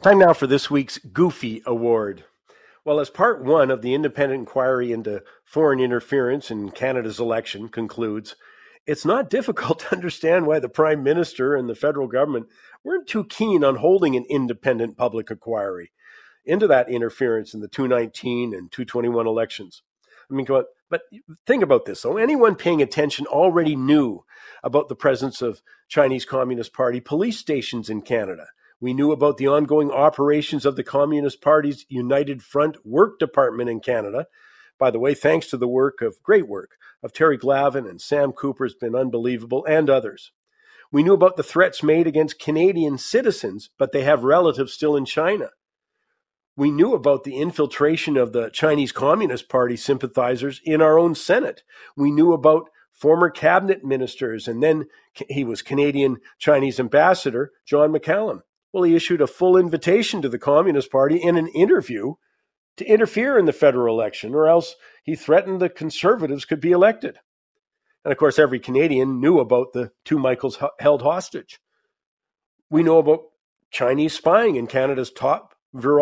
Time now for this week's Goofy Award. Well, as part one of the independent inquiry into foreign interference in Canada's election concludes, it's not difficult to understand why the Prime Minister and the federal government weren't too keen on holding an independent public inquiry into that interference in the 219 and 221 elections. But think about this, though. Anyone paying attention already knew about the presence of Chinese Communist Party police stations in Canada. We knew about the ongoing operations of the Communist Party's United Front Work Department in Canada. By the way, thanks to the great work of Terry Glavin and Sam Cooper has been unbelievable, and others. We knew about the threats made against Canadian citizens, but they have relatives still in China. We knew about the infiltration of the Chinese Communist Party sympathizers in our own Senate. We knew about former cabinet ministers, and then he was Canadian Chinese ambassador John McCallum. Well, he issued a full invitation to the Communist Party in an interview to interfere in the federal election, or else he threatened the Conservatives could be elected. And of course, every Canadian knew about the two Michaels held hostage. We know about Chinese spying in Canada's top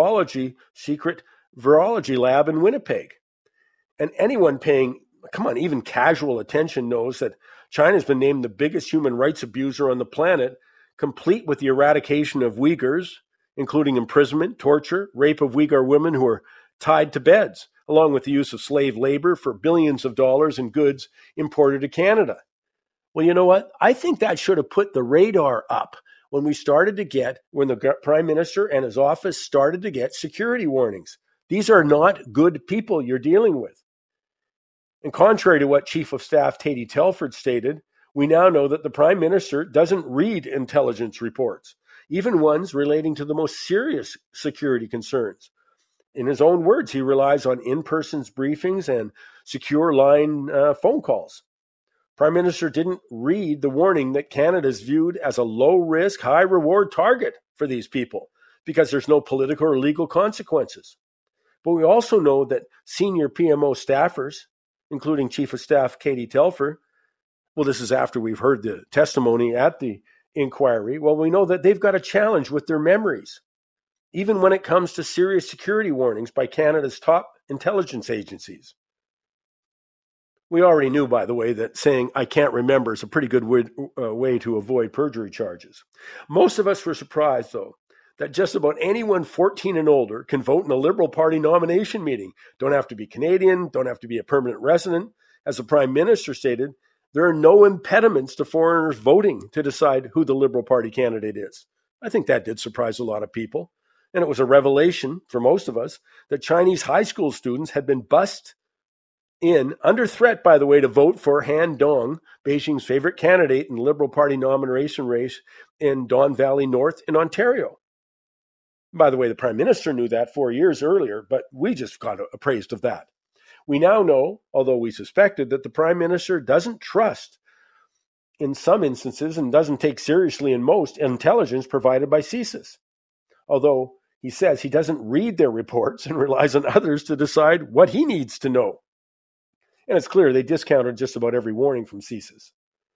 secret virology lab in Winnipeg. And anyone paying, even casual attention knows that China's been named the biggest human rights abuser on the planet, complete with the eradication of Uyghurs, including imprisonment, torture, rape of Uyghur women who are tied to beds, along with the use of slave labor for billions of dollars in goods imported to Canada. Well, you know what? I think that should have put the radar up when the Prime Minister and his office started to get security warnings. These are not good people you're dealing with. And contrary to what Chief of Staff Katie Telford stated, we now know that the Prime Minister doesn't read intelligence reports, even ones relating to the most serious security concerns. In his own words, he relies on in-person briefings and secure line phone calls. Prime Minister didn't read the warning that Canada is viewed as a low-risk, high-reward target for these people because there's no political or legal consequences. But we also know that senior PMO staffers, including Chief of Staff Katie Telford, well, this is after we've heard the testimony at the inquiry. Well, we know that they've got a challenge with their memories, even when it comes to serious security warnings by Canada's top intelligence agencies. We already knew, by the way, that saying "I can't remember" is a pretty good way to avoid perjury charges. Most of us were surprised, though, that just about anyone 14 and older can vote in a Liberal Party nomination meeting. Don't have to be Canadian, don't have to be a permanent resident. As the Prime Minister stated, there are no impediments to foreigners voting to decide who the Liberal Party candidate is. I think that did surprise a lot of people. And it was a revelation for most of us that Chinese high school students had been bussed in, under threat, by the way, to vote for Han Dong, Beijing's favorite candidate in the Liberal Party nomination race in Don Valley North in Ontario. By the way, the Prime Minister knew that 4 years earlier, but we just got appraised of that. We now know, although we suspected, that the Prime Minister doesn't trust, in some instances, and doesn't take seriously in most, intelligence provided by CSIS. Although he says he doesn't read their reports and relies on others to decide what he needs to know. And it's clear they discounted just about every warning from CSIS.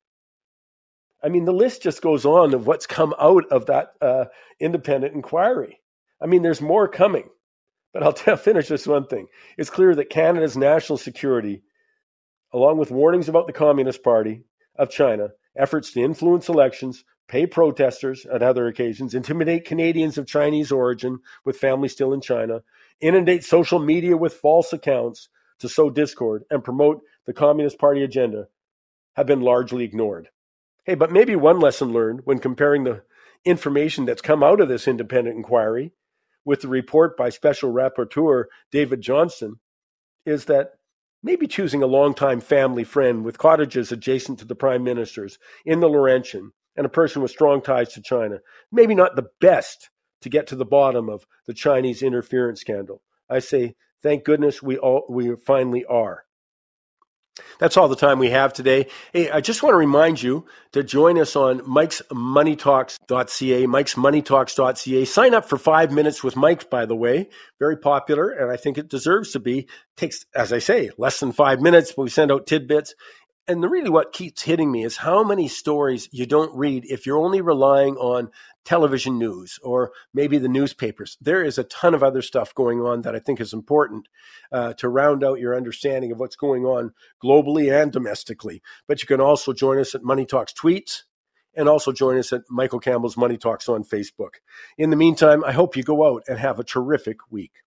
The list just goes on of what's come out of that independent inquiry. There's more coming. But I'll finish this one thing. It's clear that Canada's national security, along with warnings about the Communist Party of China, efforts to influence elections, pay protesters at other occasions, intimidate Canadians of Chinese origin with families still in China, inundate social media with false accounts to sow discord and promote the Communist Party agenda, have been largely ignored. Hey, but maybe one lesson learned when comparing the information that's come out of this independent inquiry with the report by Special Rapporteur David Johnston is that maybe choosing a longtime family friend with cottages adjacent to the Prime Minister's in the Laurentian and a person with strong ties to China, maybe not the best to get to the bottom of the Chinese interference scandal. I say, thank goodness we finally are. That's all the time we have today. Hey, I just want to remind you to join us on mikesmoneytalks.ca, mikesmoneytalks.ca. Sign up for 5 minutes with Mike, by the way. Very popular, and I think it deserves to be. Takes, as I say, less than 5 minutes, but we send out tidbits. And really what keeps hitting me is how many stories you don't read if you're only relying on television news or maybe the newspapers. There is a ton of other stuff going on that I think is important to round out your understanding of what's going on globally and domestically. But you can also join us at Money Talks Tweets and also join us at Michael Campbell's Money Talks on Facebook. In the meantime, I hope you go out and have a terrific week.